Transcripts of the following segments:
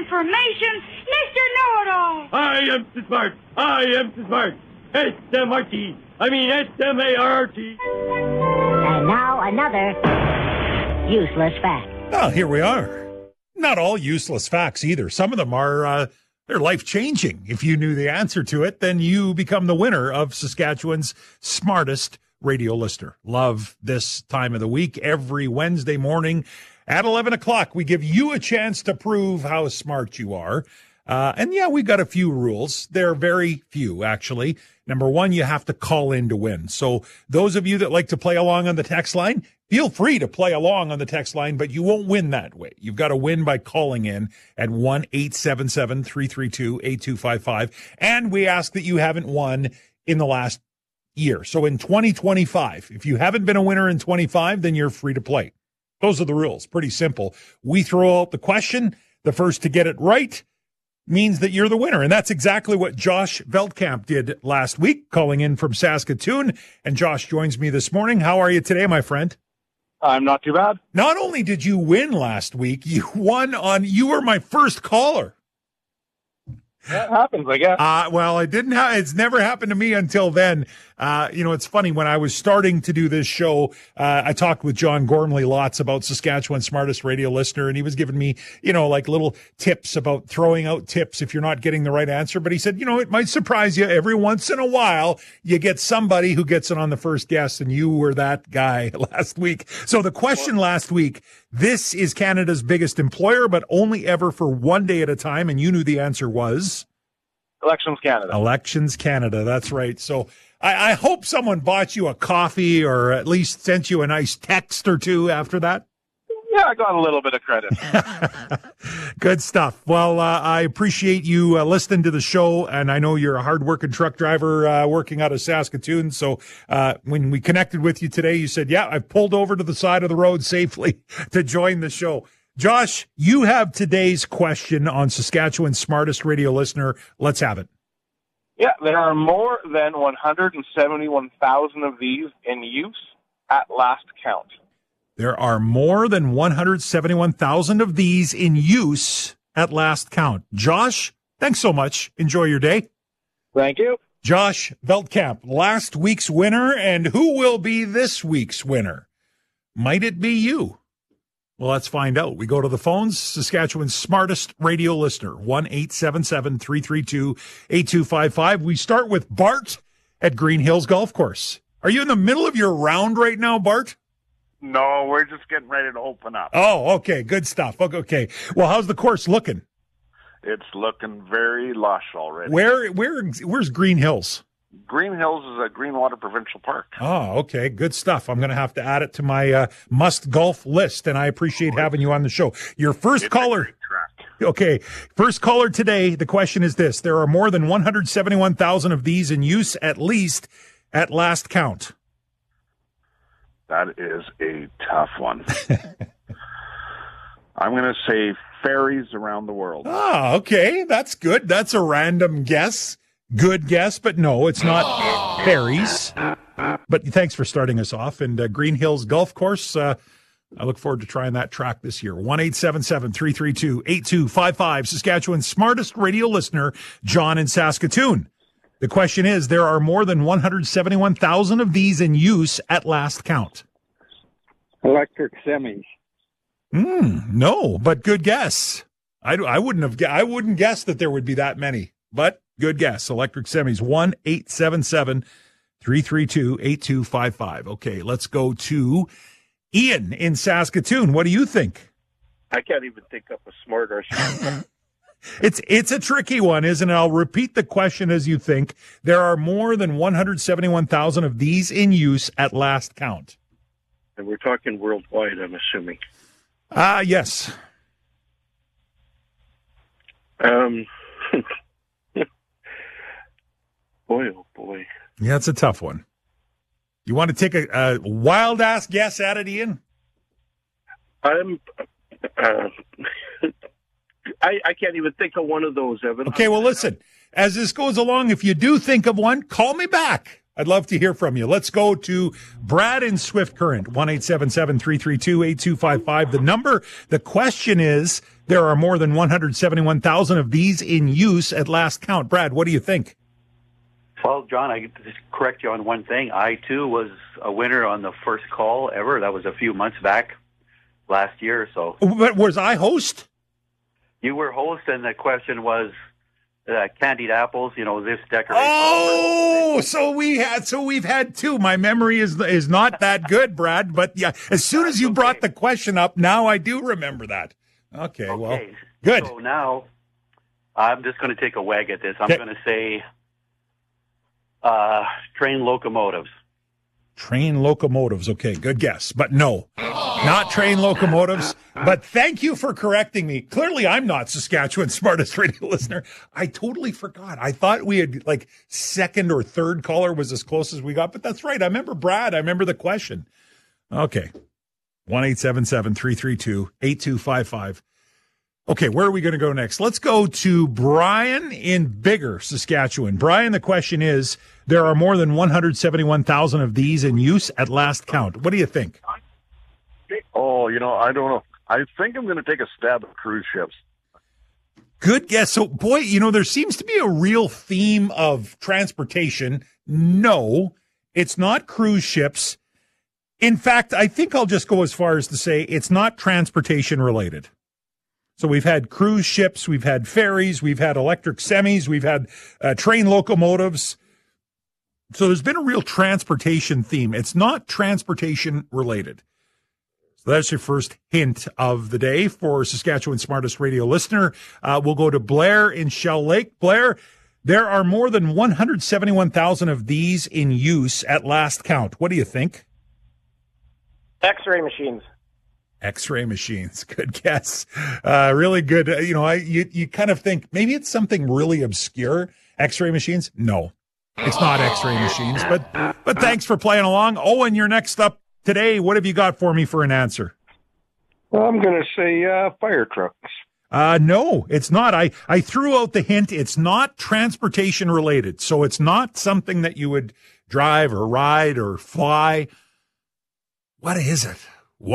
information, Mr. Know-It-All. I am too smart. I am too smart. S-M-R-T. I mean S-M-A-R-T. And now another useless fact. Well, here we are. Not all useless facts either. Some of them are they're life-changing. If you knew the answer to it, then you become the winner of Saskatchewan's smartest radio listener. Love this time of the week. Every Wednesday morning at 11 o'clock, we give you a chance to prove how smart you are. And yeah, we've got a few rules. They're very few, actually. Number one, you have to call in to win. So those of you that like to play along on the text line, feel free to play along on the text line, but you won't win that way. You've got to win by calling in at 1-877-332-8255. And we ask that you haven't won in the last year. So in 2025, if you haven't been a winner in 25, then you're free to play. Those are the rules. Pretty simple. We throw out the question. The first to get it right means that you're the winner. And that's exactly what Josh Veldkamp did last week, calling in from Saskatoon. And Josh joins me this morning. How are you today, my friend? I'm not too bad. Not only did you win last week, you were my first caller. That happens, I guess. Well, it's never happened to me until then. It's funny, when I was starting to do this show, I talked with John Gormley lots about Saskatchewan's smartest radio listener, and he was giving me, like little tips about throwing out tips if you're not getting the right answer. But he said, it might surprise you every once in a while, you get somebody who gets it on the first guess, and you were that guy last week. So the question last week, this is Canada's biggest employer, but only ever for one day at a time, and you knew the answer was? Elections Canada. Elections Canada, that's right. So I hope someone bought you a coffee or at least sent you a nice text or two after that. Yeah, I got a little bit of credit. Good stuff. Well, I appreciate you listening to the show, and I know you're a hard-working truck driver working out of Saskatoon. So when we connected with you today, you said, yeah, I've pulled over to the side of the road safely to join the show. Josh, you have today's question on Saskatchewan's smartest radio listener. Let's have it. Yeah, there are more than 171,000 of these in use at last count. There are more than 171,000 of these in use at last count. Josh, thanks so much. Enjoy your day. Thank you. Josh Veldkamp, last week's winner, and who will be this week's winner? Might it be you? Well, let's find out. We go to the phones. Saskatchewan's smartest radio listener, 1-877-332-8255. We start with Bart at Green Hills Golf Course. Are you in the middle of your round right now, Bart? No, we're just getting ready to open up. Oh, okay. Good stuff. Okay. Well, how's the course looking? It's looking very lush already. Where's Green Hills? Green Hills is a Greenwater Provincial Park. Oh, okay. Good stuff. I'm going to have to add it to my must golf list, and I appreciate having you on the show. Your first caller. Okay. First caller today. The question is this. There are more than 171,000 of these in use, at least at last count. That is a tough one. I'm going to say ferries around the world. Oh, okay. That's good. That's a random guess. Good guess, but no, it's not ferries. But thanks for starting us off. And Green Hills Golf Course, I look forward to trying that track this year. 1-877-332-8255. Saskatchewan's smartest radio listener, John in Saskatoon. The question is, there are more than 171,000 of these in use at last count. Electric semis. No, but good guess. I wouldn't guess that there would be that many, but good guess. Electric semis. 1-877-332-8255. Okay, let's go to Ian in Saskatoon. What do you think? I can't even think of a smarter. It's a tricky one, isn't it? I'll repeat the question as you think. There are more than 171,000 of these in use at last count. And we're talking worldwide, I'm assuming. Yes. Boy, oh boy. Yeah, it's a tough one. You want to take a wild-ass guess at it, Ian? I can't even think of one of those, Evan. Okay, well, listen. As this goes along, if you do think of one, call me back. I'd love to hear from you. Let's go to Brad in Swift Current, 1-877-332-8255. The number, the question is, there are more than 171,000 of these in use at last count. Brad, what do you think? Well, John, I get to just correct you on one thing. I, too, was a winner on the first call ever. That was a few months back last year or so. But was I host? You were host, and the question was candied apples, this decoration. Oh, so we've had two. My memory is not that good, Brad, but yeah, as soon as you brought the question up, now I do remember that. Okay, well, good. So now I'm just going to take a wag at this. I'm going to say train locomotives. Train locomotives. Okay, good guess. But no, not train locomotives. But thank you for correcting me. Clearly, I'm not Saskatchewan's smartest radio listener. I totally forgot. I thought we had second or third caller was as close as we got. But that's right. I remember Brad. I remember the question. Okay. 1-877-332-8255. Okay, where are we going to go next? Let's go to Brian in Bigger, Saskatchewan. Brian, the question is, there are more than 171,000 of these in use at last count. What do you think? Oh, I don't know. I think I'm going to take a stab at cruise ships. Good guess. So, boy, there seems to be a real theme of transportation. No, it's not cruise ships. In fact, I think I'll just go as far as to say it's not transportation related. So we've had cruise ships, we've had ferries, we've had electric semis, we've had train locomotives. So there's been a real transportation theme. It's not transportation related. So that's your first hint of the day for Saskatchewan's smartest radio listener. We'll go to Blair in Shell Lake. Blair, there are more than 171,000 of these in use at last count. What do you think? X-ray machines. X-ray machines. Good guess. Really good. You kind of think maybe it's something really obscure. X-ray machines? No, it's not X-ray machines, but thanks for playing along. Owen, you're next up today. What have you got for me for an answer? Well, I'm going to say fire trucks. No, it's not. I threw out the hint. It's not transportation related. So it's not something that you would drive or ride or fly. What is it?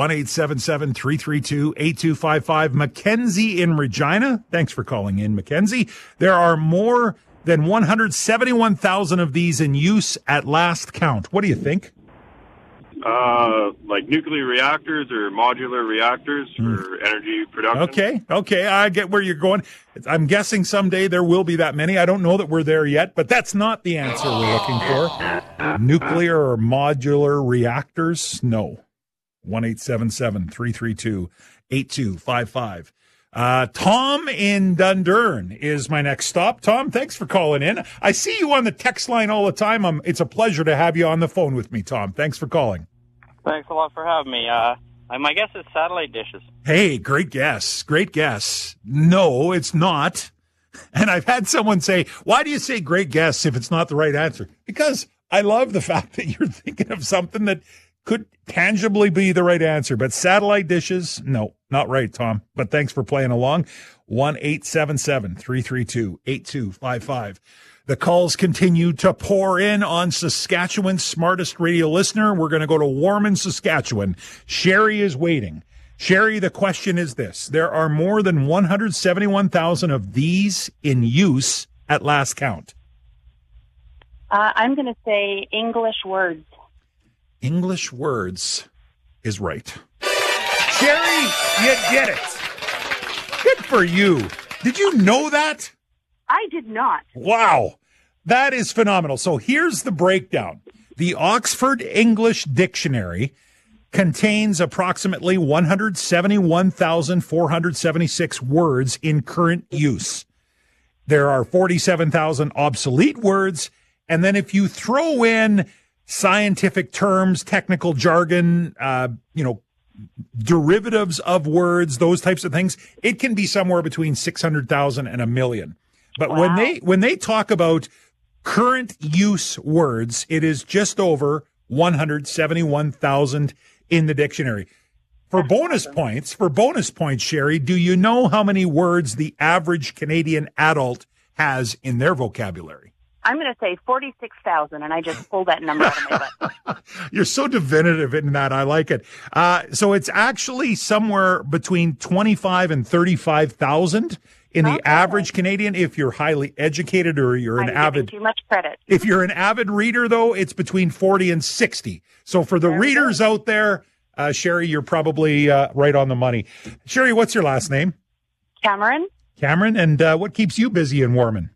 1-877-332-8255. Mackenzie in Regina. Thanks for calling in, Mackenzie. There are more than 171,000 of these in use at last count. What do you think? Like nuclear reactors or modular reactors for energy production. Okay. I get where you're going. I'm guessing someday there will be that many. I don't know that we're there yet, but that's not the answer we're looking for. Nuclear or modular reactors? No. 1-877-332-8255. Tom in Dundurn is my next stop. Tom, thanks for calling in. I see you on the text line all the time. It's a pleasure to have you on the phone with me, Tom. Thanks for calling. Thanks a lot for having me. My guess is satellite dishes. Hey, great guess. Great guess. No, it's not. And I've had someone say, why do you say great guess if it's not the right answer? Because I love the fact that you're thinking of something that could tangibly be the right answer. But satellite dishes, no, not right, Tom. But thanks for playing along. 1-877-332-8255. The calls continue to pour in on Saskatchewan's smartest radio listener. We're going to go to Warman, Saskatchewan. Sherry is waiting. Sherry, the question is this. There are more than 171,000 of these in use at last count. I'm going to say English words. English words is right. Sherry, you get it. Good for you. Did you know that? I did not. Wow. That is phenomenal. So here's the breakdown. The Oxford English Dictionary contains approximately 171,476 words in current use. There are 47,000 obsolete words. And then if you throw in scientific terms, technical jargon, derivatives of words, those types of things, it can be somewhere between 600,000 and 1 million. But wow. when they talk about current use words, it is just over 171,000 in the dictionary. For bonus points, Sherry, do you know how many words the average Canadian adult has in their vocabulary? I'm going to say 46,000, and I just pulled that number out of my butt. You're so definitive in that. I like it. So it's actually somewhere between 25 and 35,000 in the average Canadian if you're highly educated or you're an avid. Too much credit. If you're an avid reader, though, it's between 40 and 60. So for the readers out there, Sherry, you're probably right on the money. Sherry, what's your last name? Cameron? Cameron. And what keeps you busy in Warman?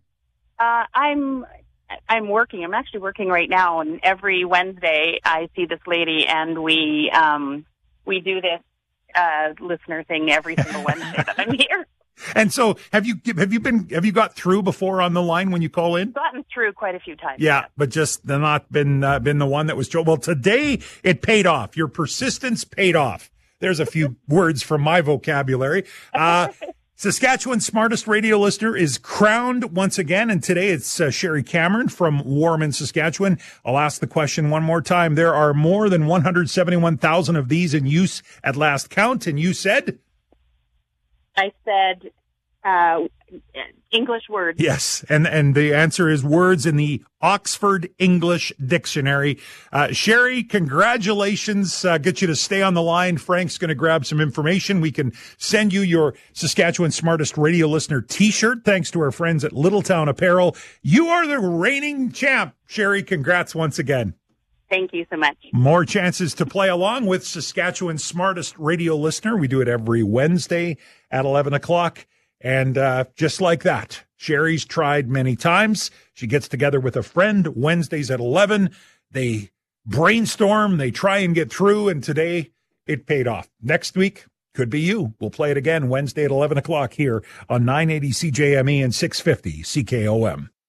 I'm working. I'm actually working right now, and every Wednesday I see this lady, and we do this listener thing every single Wednesday that I'm here. And so, have you got through before on the line when you call in? Gotten through quite a few times. Yeah, but just not been the one that was. Well, today it paid off. Your persistence paid off. There's a few words from my vocabulary. Saskatchewan's smartest radio listener is crowned once again, and today it's Sherry Cameron from Warman, Saskatchewan. I'll ask the question one more time. There are more than 171,000 of these in use at last count, and you said? I said English words. Yes, and the answer is words in the Oxford English Dictionary. Sherry, congratulations. Get you to stay on the line. Frank's going to grab some information. We can send you your Saskatchewan Smartest Radio Listener T-shirt, thanks to our friends at Littletown Apparel. You are the reigning champ. Sherry, congrats once again. Thank you so much. More chances to play along with Saskatchewan's Smartest Radio Listener. We do it every Wednesday at 11 o'clock. And just like that, Sherry's tried many times. She gets together with a friend Wednesdays at 11. They brainstorm, they try and get through, and today it paid off. Next week, could be you. We'll play it again Wednesday at 11 o'clock here on 980 CJME and 650 CKOM.